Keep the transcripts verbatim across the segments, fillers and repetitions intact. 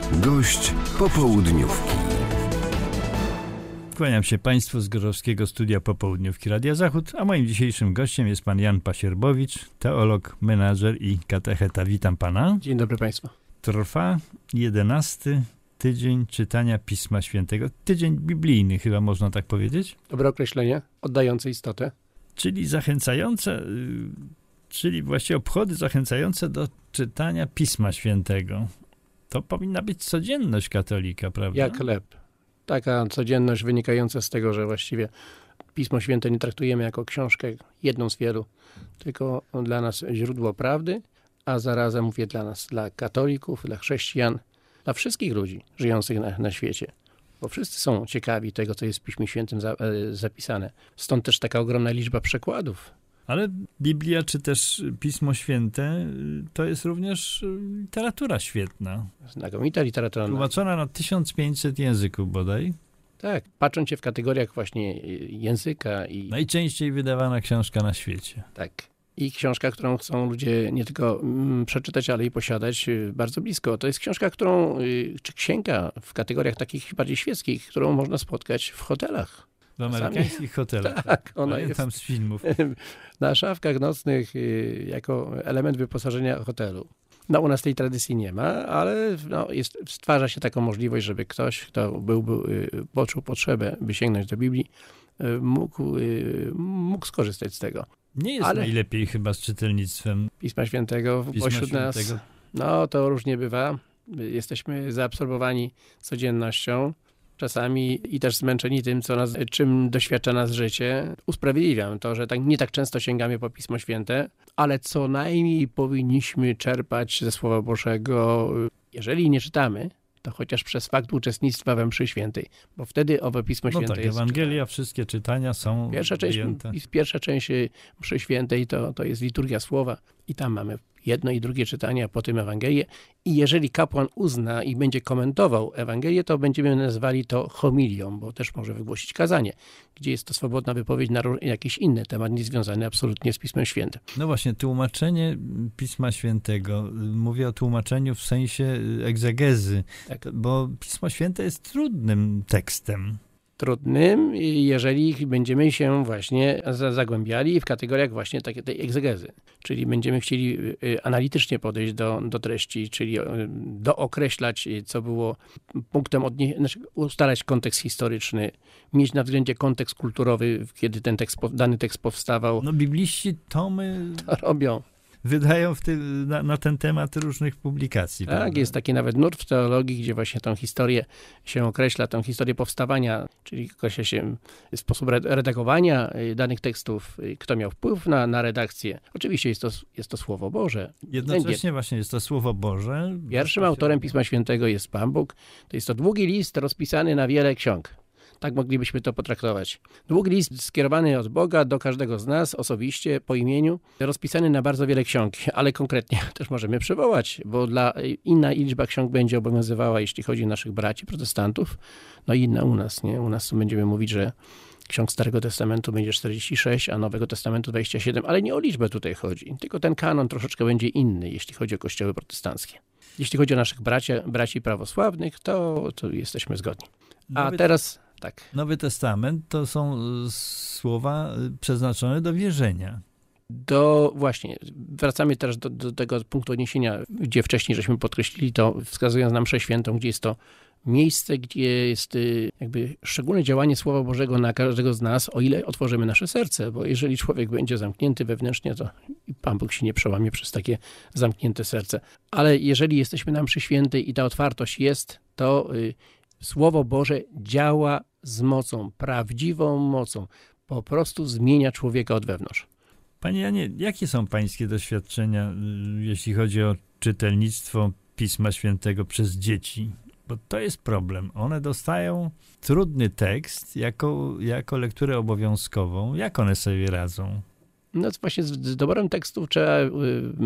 Gość popołudniówki. Kłaniam się Państwu z Gorzowskiego Studia Popołudniówki Radia Zachód, a moim dzisiejszym gościem jest pan Jan Pasierbowicz, teolog, menadżer i katecheta. Witam pana. Dzień dobry Państwu. Trwa jedenasty tydzień czytania Pisma Świętego. Tydzień biblijny chyba można tak powiedzieć? Dobre określenie, oddające istotę. Czyli zachęcające, czyli właściwie obchody zachęcające do czytania Pisma Świętego. To powinna być codzienność katolika, prawda? Jak chleb. Taka codzienność wynikająca z tego, że właściwie Pismo Święte nie traktujemy jako książkę, jedną z wielu, tylko dla nas źródło prawdy, a zarazem mówię dla nas, dla katolików, dla chrześcijan, dla wszystkich ludzi żyjących na, na świecie. Bo wszyscy są ciekawi tego, co jest w Piśmie Świętym za, e, zapisane. Stąd też taka ogromna liczba przekładów. Ale Biblia, czy też Pismo Święte, to jest również literatura świetna. Znakomita literatura. Tłumaczona na tysiąc pięćset języków bodaj. Tak, patrząc się w kategoriach właśnie języka i... Najczęściej wydawana książka na świecie. Tak. I książka, którą chcą ludzie nie tylko mm, przeczytać, ale i posiadać y, bardzo blisko. To jest książka, którą, y, czy księga w kategoriach takich bardziej świeckich, którą można spotkać w hotelach. W amerykańskich hotelach. Tak, ona Pamiętam jest z filmów. na szafkach nocnych y, jako element wyposażenia hotelu. No u nas tej tradycji nie ma, ale no, jest, stwarza się taką możliwość, żeby ktoś, kto byłby, y, poczuł potrzebę, by sięgnąć do Biblii, y, mógł, y, mógł skorzystać z tego. Nie jest ale najlepiej chyba z czytelnictwem Pisma Świętego Pisma pośród Świętego. nas. No to różnie bywa. Jesteśmy zaabsorbowani codziennością. Czasami i też zmęczeni tym, co nas, czym doświadcza nas życie. Usprawiedliwiam to, że tak, nie tak często sięgamy po Pismo Święte, ale co najmniej powinniśmy czerpać ze Słowa Bożego. Jeżeli nie czytamy, to chociaż przez fakt uczestnictwa we mszy świętej, bo wtedy owe Pismo No Święte tak, jest... Ewangelia, wszystkie czytania są Pierwsza część, wyjęte. pierwsza część mszy świętej to, to jest liturgia słowa i tam mamy jedno i drugie czytanie, a potem Ewangelię. I jeżeli kapłan uzna i będzie komentował Ewangelię, to będziemy nazwali to homilią, bo też może wygłosić kazanie, gdzie jest to swobodna wypowiedź na jakiś inny temat, niezwiązany absolutnie z Pismem Świętym. No właśnie, tłumaczenie Pisma Świętego. Mówię o tłumaczeniu w sensie egzegezy, Tak. bo Pismo Święte jest trudnym tekstem. Trudnym, jeżeli będziemy się właśnie zagłębiali w kategoriach właśnie takiej tej egzegezy. Czyli będziemy chcieli analitycznie podejść do, do treści, czyli dookreślać, co było punktem odniesienia, znaczy ustalać kontekst historyczny, mieć na względzie kontekst kulturowy, kiedy ten tekst, dany tekst powstawał. No bibliści tomy To robią. wydają w ty, na, na ten temat różnych publikacji. Tak, prawda? jest taki nawet nurt w teologii, gdzie właśnie tą historię się określa, tą historię powstawania, czyli określa się sposób redagowania danych tekstów, kto miał wpływ na, na redakcję. Oczywiście jest to, jest to Słowo Boże. Jednocześnie właśnie jest to Słowo Boże. Pierwszym autorem Pisma Świętego jest Pan Bóg. To jest to długi list rozpisany na wiele ksiąg. Tak moglibyśmy to potraktować. Długi list skierowany od Boga do każdego z nas osobiście, po imieniu, rozpisany na bardzo wiele ksiąg, ale konkretnie też możemy przywołać, bo dla inna liczba ksiąg będzie obowiązywała, jeśli chodzi o naszych braci protestantów, no i inna u nas, nie? U nas będziemy mówić, że ksiąg Starego Testamentu będzie czterdzieści sześć, a Nowego Testamentu dwadzieścia siedem, ale nie o liczbę tutaj chodzi, tylko ten kanon troszeczkę będzie inny, jeśli chodzi o kościoły protestanckie. Jeśli chodzi o naszych bracia, braci prawosławnych, to, to jesteśmy zgodni. A Nowy, teraz tak. Nowy Testament to są słowa przeznaczone do wierzenia. Do, właśnie, wracamy teraz do, do tego punktu odniesienia, gdzie wcześniej żeśmy podkreślili to, wskazując na mszę świętą, gdzie jest to miejsce, gdzie jest jakby szczególne działanie Słowa Bożego na każdego z nas, o ile otworzymy nasze serce, bo jeżeli człowiek będzie zamknięty wewnętrznie, to Pan Bóg się nie przełamie przez takie zamknięte serce. Ale jeżeli jesteśmy na mszy świętej i ta otwartość jest, to y, Słowo Boże działa z mocą, prawdziwą mocą. Po prostu zmienia człowieka od wewnątrz. Panie Janie, jakie są pańskie doświadczenia, jeśli chodzi o czytelnictwo Pisma Świętego przez dzieci? Bo to jest problem. One dostają trudny tekst jako, jako lekturę obowiązkową. Jak one sobie radzą? No właśnie z, z doborem tekstów trzeba y,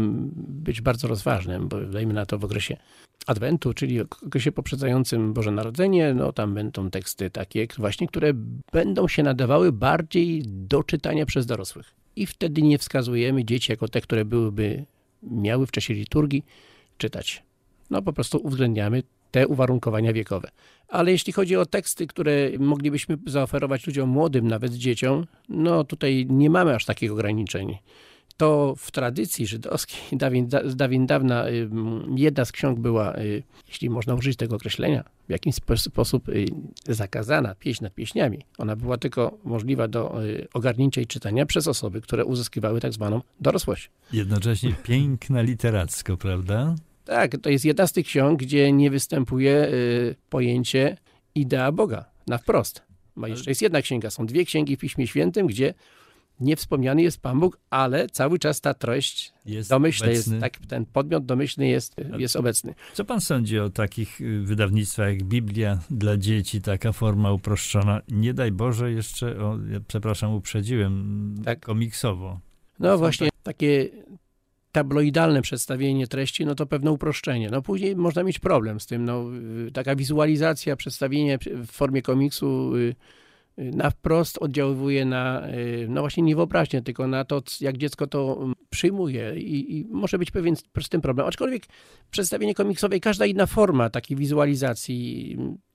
być bardzo rozważnym, bo dajmy na to w okresie Adwentu, czyli okresie poprzedzającym Boże Narodzenie, no tam będą teksty takie właśnie, które będą się nadawały bardziej do czytania przez dorosłych. I wtedy nie wskazujemy dzieci jako te, które byłyby, miały w czasie liturgii czytać. No po prostu uwzględniamy te uwarunkowania wiekowe. Ale jeśli chodzi o teksty, które moglibyśmy zaoferować ludziom młodym, nawet dzieciom, no tutaj nie mamy aż takich ograniczeń. To w tradycji żydowskiej dawien, da, dawien dawna jedna z ksiąg była, jeśli można użyć tego określenia, w jakiś sposób zakazana, pieśń nad pieśniami. Ona była tylko możliwa do ogarnięcia i czytania przez osoby, które uzyskiwały tak zwaną dorosłość. Jednocześnie piękna literacko, prawda? Tak, to jest jedna z tych ksiąg, gdzie nie występuje y, pojęcie idea Boga na wprost. Bo jeszcze jest jedna księga, są dwie księgi w Piśmie Świętym, gdzie nie wspomniany jest Pan Bóg, ale cały czas ta treść jest domyślna obecny. jest, tak, ten podmiot domyślny jest, jest obecny. Co pan sądzi o takich wydawnictwach jak Biblia dla dzieci, taka forma uproszczona? Nie daj Boże jeszcze, o, ja przepraszam, uprzedziłem, Tak. komiksowo. No właśnie, takie tabloidalne przedstawienie treści, no to pewne uproszczenie. No później można mieć problem z tym. No, taka wizualizacja, przedstawienie w formie komiksu na wprost oddziaływuje na, no właśnie nie wyobraźnię, tylko na to, jak dziecko to przyjmuje i, i może być pewien z tym problem. Aczkolwiek przedstawienie komiksowe i każda inna forma takiej wizualizacji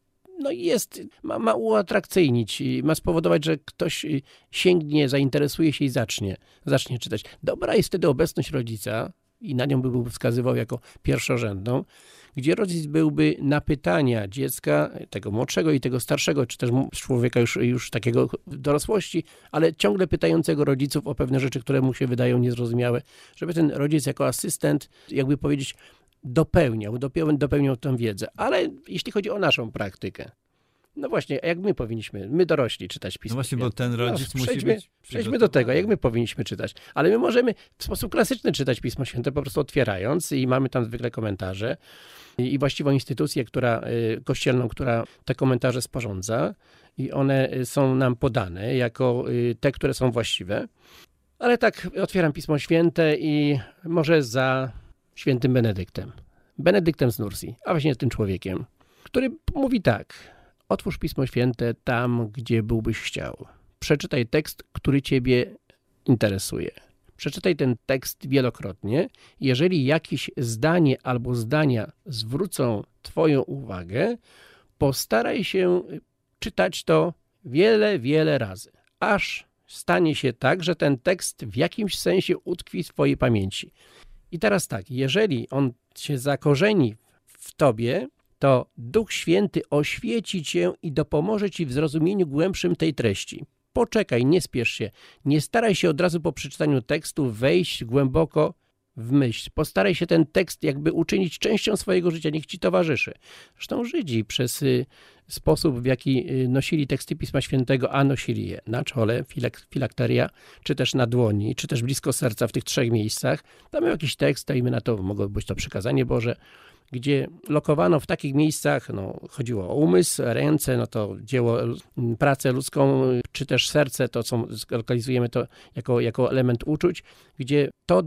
no jest, ma, ma uatrakcyjnić, ma spowodować, że ktoś sięgnie, zainteresuje się i zacznie, zacznie czytać. Dobra jest wtedy obecność rodzica i na nią byłby wskazywał jako pierwszorzędną, gdzie rodzic byłby na pytania dziecka, tego młodszego i tego starszego, czy też człowieka już, już takiego w dorosłości, ale ciągle pytającego rodziców o pewne rzeczy, które mu się wydają niezrozumiałe, żeby ten rodzic jako asystent, jakby powiedzieć, dopełniał, dopełniał, dopełniał tę wiedzę. Ale jeśli chodzi o naszą praktykę, no właśnie, jak my powinniśmy, my dorośli czytać Pismo No właśnie, Święte. bo ten rodzic no, musi przejdźmy, być Przejdźmy do tego, jak my powinniśmy czytać. Ale my możemy w sposób klasyczny czytać Pismo Święte, po prostu otwierając i mamy tam zwykle komentarze i, i właściwą instytucję, która, y, kościelną, która te komentarze sporządza i one są nam podane jako y, te, które są właściwe. Ale tak, otwieram Pismo Święte i może za świętym Benedyktem. Benedyktem z Nursji, a właśnie tym człowiekiem, który mówi tak: otwórz Pismo Święte tam, gdzie byłbyś chciał. Przeczytaj tekst, który ciebie interesuje. Przeczytaj ten tekst wielokrotnie. Jeżeli jakieś zdanie albo zdania zwrócą twoją uwagę, postaraj się czytać to wiele, wiele razy, aż stanie się tak, że ten tekst w jakimś sensie utkwi w twojej pamięci. I teraz tak, jeżeli on się zakorzeni w tobie, to Duch Święty oświeci cię i dopomoże ci w zrozumieniu głębszym tej treści. Poczekaj, nie spiesz się, nie staraj się od razu po przeczytaniu tekstu wejść głęboko w myśl. Postaraj się ten tekst jakby uczynić częścią swojego życia, niech ci towarzyszy. Zresztą Żydzi przez y, sposób, w jaki y, nosili teksty Pisma Świętego, a nosili je na czole, filak, filakteria, czy też na dłoni, czy też blisko serca w tych trzech miejscach. Tam był jakiś tekst, dajmy na to, mogło być to przykazanie Boże, gdzie lokowano w takich miejscach, no, chodziło o umysł, ręce, no to dzieło, pracę ludzką, czy też serce, to co lokalizujemy to jako, jako element uczuć, gdzie to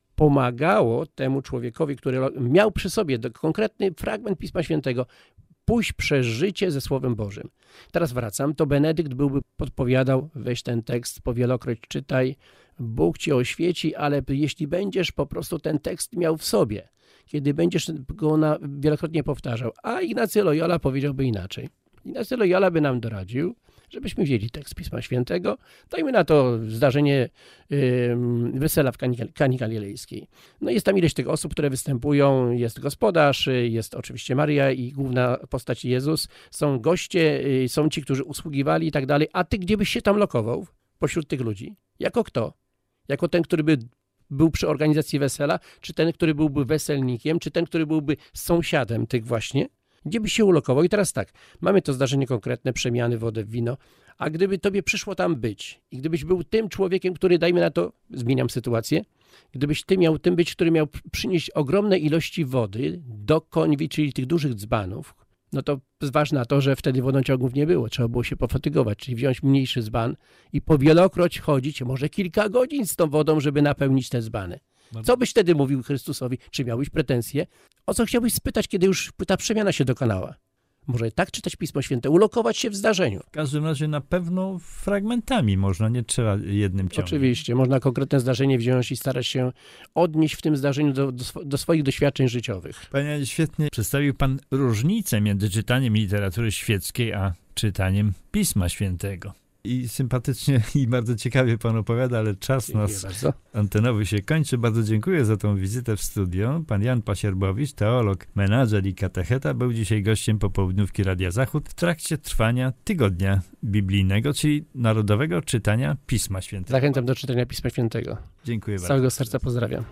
pomagało temu człowiekowi, który miał przy sobie konkretny fragment Pisma Świętego, pójść przez życie ze Słowem Bożym. Teraz wracam, to Benedykt byłby podpowiadał, weź ten tekst, powielokroć czytaj, Bóg ci oświeci, ale jeśli będziesz po prostu ten tekst miał w sobie, kiedy będziesz go na, wielokrotnie powtarzał, a Ignacy Loyola powiedziałby inaczej. Ignacy Loyola by nam doradził, żebyśmy wzięli tekst Pisma Świętego, dajmy na to zdarzenie yy, wesela w Kani, Kani Galilejskiej. No jest tam ileś tych osób, które występują, jest gospodarz, jest oczywiście Maria i główna postać Jezus, są goście, yy, są ci, którzy usługiwali i tak dalej, a ty gdzie byś się tam lokował pośród tych ludzi? Jako kto? Jako ten, który by był przy organizacji wesela, czy ten, który byłby weselnikiem, czy ten, który byłby sąsiadem tych właśnie? Gdzie byś się ulokował? I teraz tak, mamy to zdarzenie konkretne, przemiany wody w wino, a gdyby tobie przyszło tam być i gdybyś był tym człowiekiem, który, dajmy na to, zmieniam sytuację, gdybyś ty miał tym być, który miał przynieść ogromne ilości wody do konwi, czyli tych dużych dzbanów, no to zważ na to, że wtedy wodociągów nie było, trzeba było się pofatygować, czyli wziąć mniejszy dzban i powielokroć chodzić, może kilka godzin z tą wodą, żeby napełnić te dzbany. Co byś wtedy mówił Chrystusowi? Czy miałbyś pretensje? O co chciałbyś spytać, kiedy już ta przemiana się dokonała? Może tak czytać Pismo Święte, ulokować się w zdarzeniu. W każdym razie na pewno fragmentami można, nie trzeba jednym ciągiem. Oczywiście, można konkretne zdarzenie wziąć i starać się odnieść w tym zdarzeniu do, do, do swoich doświadczeń życiowych. Panie, świetnie przedstawił pan różnicę między czytaniem literatury świeckiej a czytaniem Pisma Świętego. I sympatycznie i bardzo ciekawie pan opowiada, ale czas Dziękuję nas bardzo. antenowy się kończy. Bardzo dziękuję za tą wizytę w studio. Pan Jan Pasierbowicz, teolog, menadżer i katecheta, był dzisiaj gościem popołudniówki Radia Zachód w trakcie trwania Tygodnia Biblijnego, czyli Narodowego Czytania Pisma Świętego. Zachęcam do czytania Pisma Świętego. Dziękuję Z bardzo. całego serca pozdrawiam.